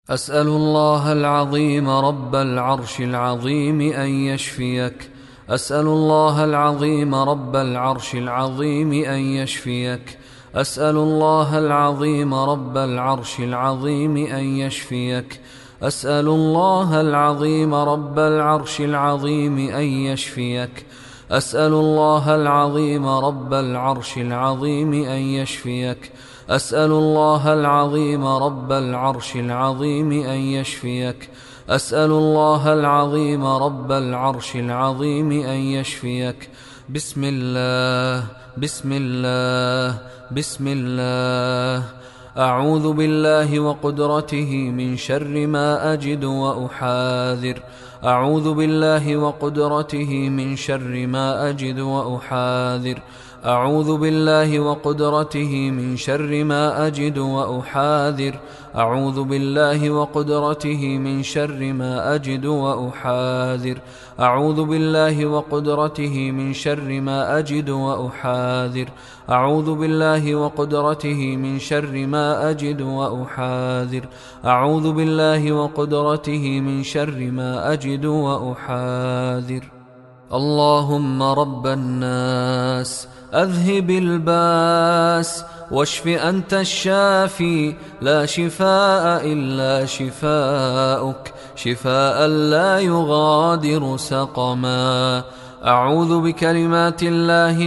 أسأل الله العظيم رب العرش العظيم أن يشفيك. أسأل الله العظيم رب العرش العظيم أن يشفيك. أسأل الله العظيم رب العرش العظيم أن يشفيك. أسأل الله العظيم رب العرش العظيم أن يشفيك. أسأل الله العظيم رب العرش العظيم أن يشفيك. أسأل الله العظيم رب العرش العظيم أن يشفيك. أسأل الله العظيم رب العرش العظيم أن يشفيك. بسم الله بسم الله بسم الله. أعوذ بالله وقدرته من شر ما أجد وأحاذر. أعوذ بالله وقدرته من شر ما أجد وأحاذر. أعوذ بالله وقدرته من شر ما أجد وأحاذر. أعوذ بالله وقدرته من شر ما أجد وأحاذر. أعوذ بالله وقدرته من شر ما أجد وأحاذر. أعوذ بالله وقدرته من شر ما أجد وأحاذر. أعوذ بالله وقدرته من شر ما أجد وأحاذر. اللهم رب الناس أذهب الباس واشف أنت الشافي لا شفاء إلا شفاؤك شفاء لا يغادر سقما. أعوذ بكلمات الله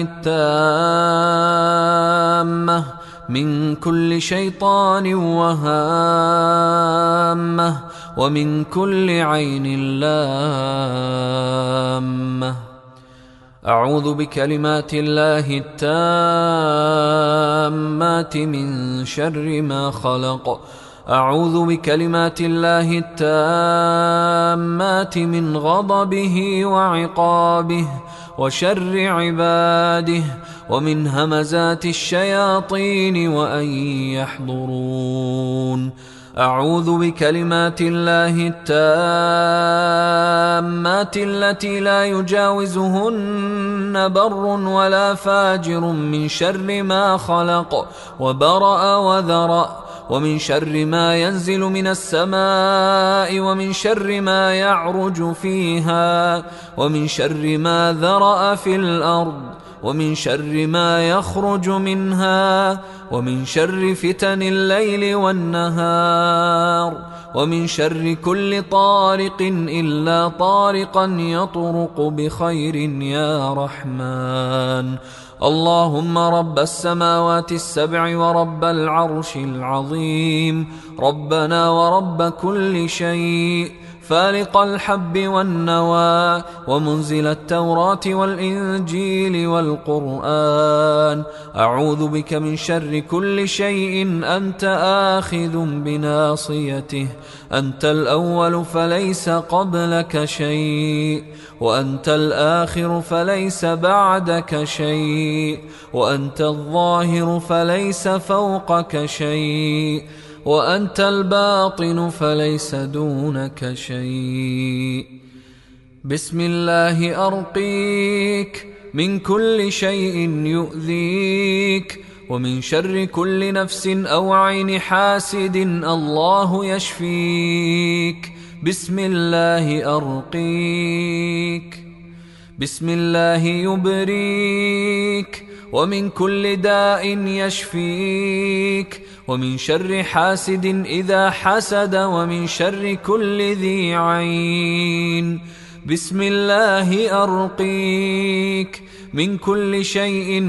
التامة من كل شيطان وهامة ومن كل عين لامة. أعوذ بكلمات الله التامات من شر ما خلق. أعوذ بكلمات الله التامات من غضبه وعقابه وشر عباده ومن همزات الشياطين وأن يحضرون. أعوذ بكلمات الله التامات التي لا يجاوزهن بر ولا فاجر من شر ما خلق وبرأ وذرأ ومن شر ما ينزل من السماء ومن شر ما يعرج فيها ومن شر ما ذرأ في الأرض ومن شر ما يخرج منها ومن شر فتن الليل والنهار ومن شر كل طارق إلا طارقا يطرق بخير يا رحمن. اللهم رب السماوات السبع ورب العرش العظيم ربنا ورب كل شيء فالق الحب والنوى ومنزل التوراة والإنجيل والقرآن. أعوذ بك من شر كل شيء أنت آخذ بناصيته. أنت الأول فليس قبلك شيء وأنت الآخر فليس بعدك شيء وأنت الظاهر فليس فوقك شيء وأنت الباطن فليس دونك شيء. بسم الله أرقيك من كل شيء يؤذيك ومن شر كل نفس أو عين حاسد الله يشفيك. بسم الله أرقيك. بسم الله يبريك ومن كل داء يشفيك ومن شر حاسد إذا حسد ومن شر كل ذي عين. بسم الله أرقيك من كل شيء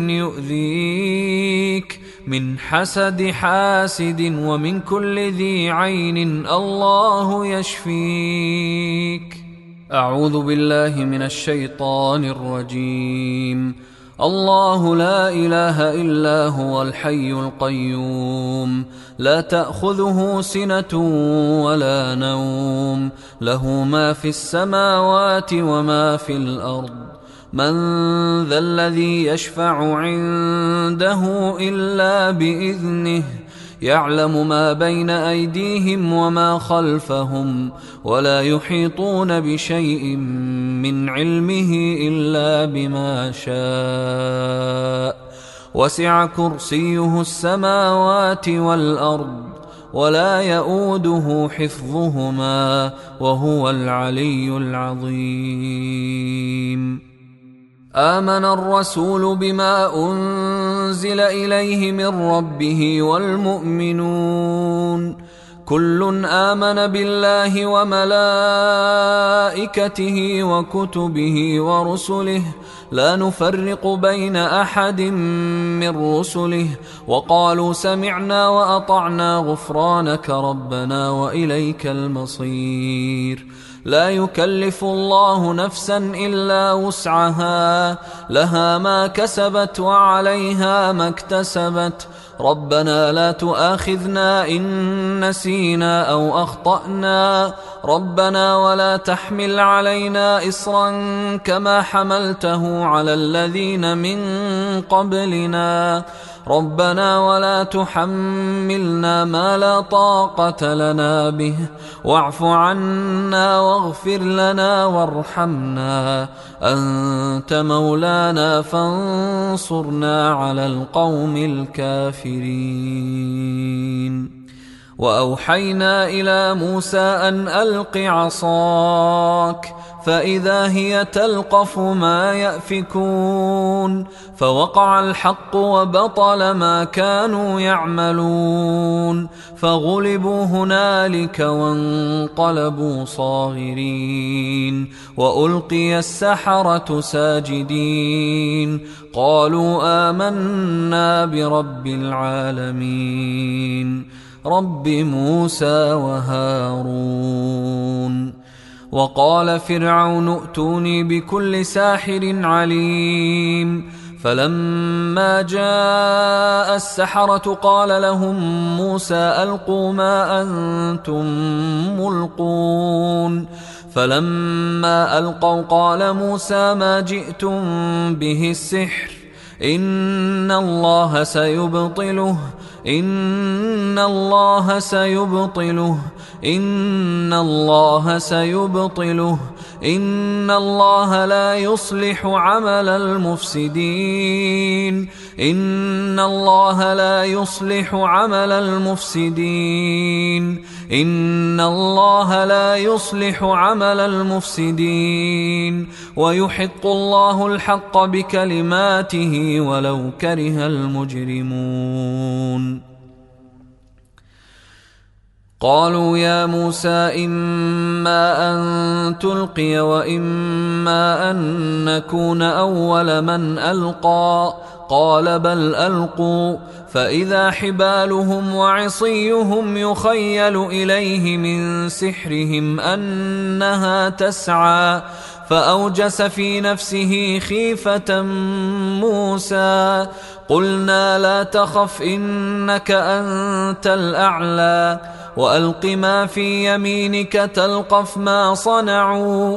يؤذيك من حسد حاسد ومن كل ذي عين الله يشفيك. أعوذ بالله من الشيطان الرجيم. الله لا إله إلا هو الحي القيوم لا تأخذه سنة ولا نوم له ما في السماوات وما في الأرض. من ذا الذي يشفع عنده إلا بإذنه يعلم ما بين أيديهم وما خلفهم ولا يحيطون بشيء من علمه إلا بما شاء. وسع كرسيه السماوات والأرض ولا يؤوده حفظهما وهو العلي العظيم. آمن الرسول بما أنزل إليه من ربه والمؤمنون كل آمن بالله وملائكته وكتبه ورسله لا نفرق بين أحد من رسله وقالوا سمعنا وأطعنا غفرانك ربنا وإليك المصير. لا يكلف الله نفسا إلا وسعها لها ما كسبت وعليها ما اكتسبت ربنا لا تؤاخذنا إن نسينا أو أخطأنا ربنا ولا تحمل علينا إصرا كما حملته على الذين من قبلنا ربنا ولا تحملنا ما لا طاقة لنا به واعف عنا واغفر لنا وارحمنا أنت مولانا فانصرنا على القوم الكافرين. وأوحينا إلى موسى أن ألق عصاك فإذا هي تلقف ما يأفكون فوقع الحق وبطل ما كانوا يعملون فغلبوا هنالك وانقلبوا صاغرين وألقي السحرة ساجدين قالوا آمنا برب العالمين رب موسى وهارون. وقال فرعون ائتوني بكل ساحر عليم فلما جاء السحرة قال لهم موسى ألقوا ما أنتم ملقون فلما ألقوا قال موسى ما جئتم به السحر إن الله سيبطله إن الله سيبطله إن الله سيبطله إن الله لا يصلح عمل المفسدين إن الله لا يصلح عمل المفسدين إن الله لا يصلح عمل المفسدين ويحق الله الحق بكلماته ولو كره المجرمون. قالوا يا موسى إما أن تلقي وإما أن نكون أول من ألقى قال بل ألقوا فإذا حبالهم وعصيهم يخيل إليه من سحرهم أنها تسعى فأوجس في نفسه خيفة موسى قلنا لا تخف إنك أنت الأعلى وألق ما في يمينك تلقف ما صنعوا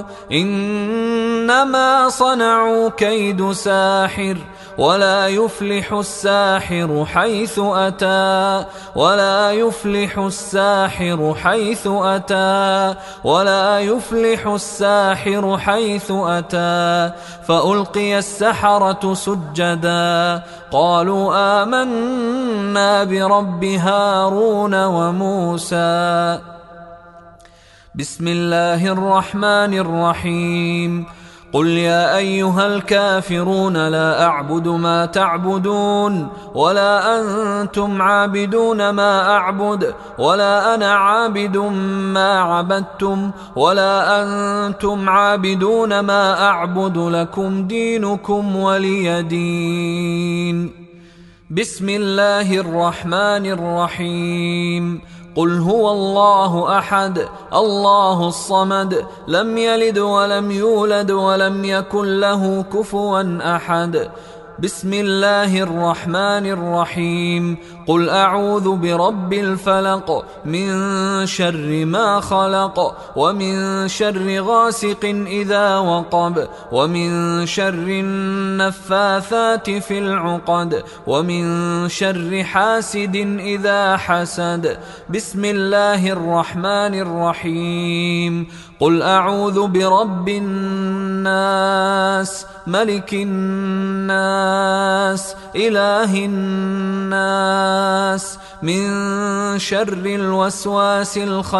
إنما صنعوا كيد ساحر ولا يفلح الساحر حيث أتى ولا يفلح الساحر حيث أتى ولا يفلح الساحر حيث أتى فألقي السحرة سجدا قالوا آمنا برب هارون وموسى. بسم الله الرحمن الرحيم قل يا أيها الكافرون لا أعبد ما تعبدون ولا أنتم عابدون ما أعبد ولا أنا عابد ما عبدتم ولا أنتم عابدون ما أعبد لكم دينكم ولي دين. بسم الله الرحمن الرحيم قل هو الله أحد الله الصمد لم يلد ولم يولد ولم يكن له كفوا أحد. بسم الله الرحمن الرحيم قل أعوذ برب الفلق من شر ما خلق ومن شر غاسق إذا وقب ومن شر النفاثات في العقد ومن شر حاسد إذا حسد. بسم الله الرحمن الرحيم قل أعوذ برب الناس ملك الناس إله الناس الناس من شر الوسواس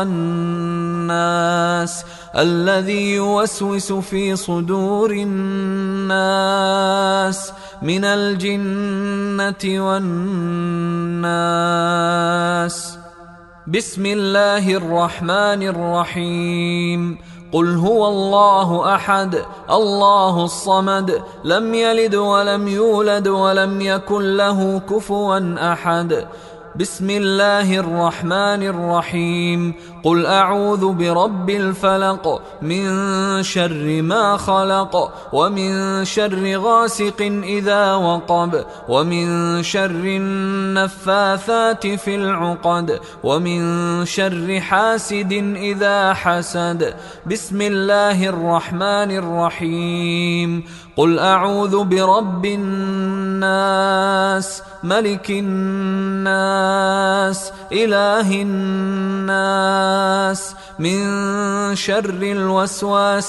الخناس الذي يوسوس في صدور الناس من الجنة والناس. بسم الله الرحمن الرحيم. قل هو الله أحد الله الصمد لم يلد ولم يولد ولم يكن له كفوا أحد. بسم الله الرحمن الرحيم. قل أعوذ برب الفلق من شر ما خلق ومن شر غاسق إذا وقب ومن شر النفاثات في العقد ومن شر حاسد إذا حسد. بسم الله الرحمن الرحيم. قل أعوذ برب الناس ملك الناس إله الناس من شر الوسواس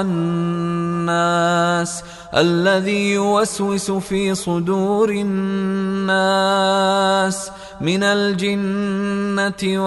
الخناس الذي يوسوس في صدور الناس من الجنة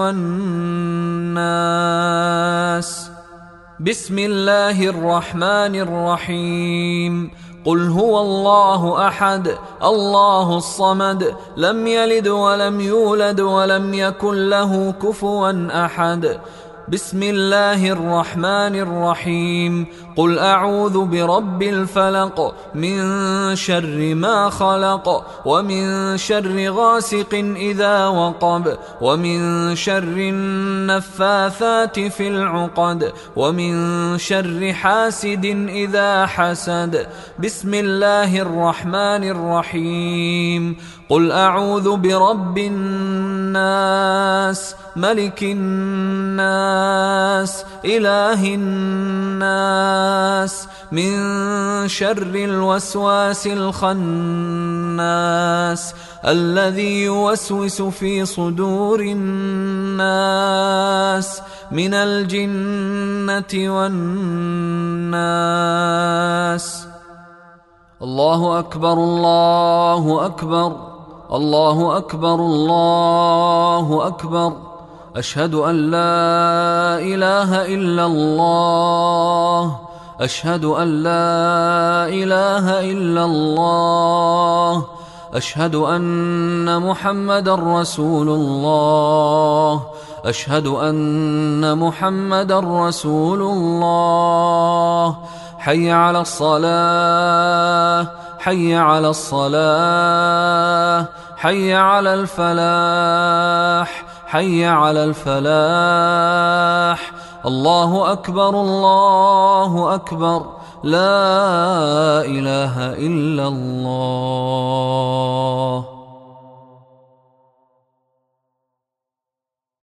والناس. بسم الله الرحمن الرحيم. قل هو الله أحد الله الصمد لم يلد ولم يولد ولم يكن له كفوا أحد. بسم الله الرحمن الرحيم. قل أعوذ برب الفلق من شر ما خلق ومن شر غاسق إذا وقب ومن شر النفاثات في العقد ومن شر حاسد إذا حسد. بسم الله الرحمن الرحيم. قل أعوذ برب الناس ملك الناس إله الناس من شر الوسواس الخناس الذي يوسوس في صدور الناس من الجنة والناس. الله أكبر الله أكبر الله أكبر الله أكبر. أشهد أن لا إله إلا الله أشهد أن لا إله إلا الله أشهد أن محمدا رسول الله أشهد أن محمدا رسول الله. حي على الصلاة حي على الصلاة حي على الفلاح حي على الفلاح. الله أكبر الله أكبر لا إله إلا الله.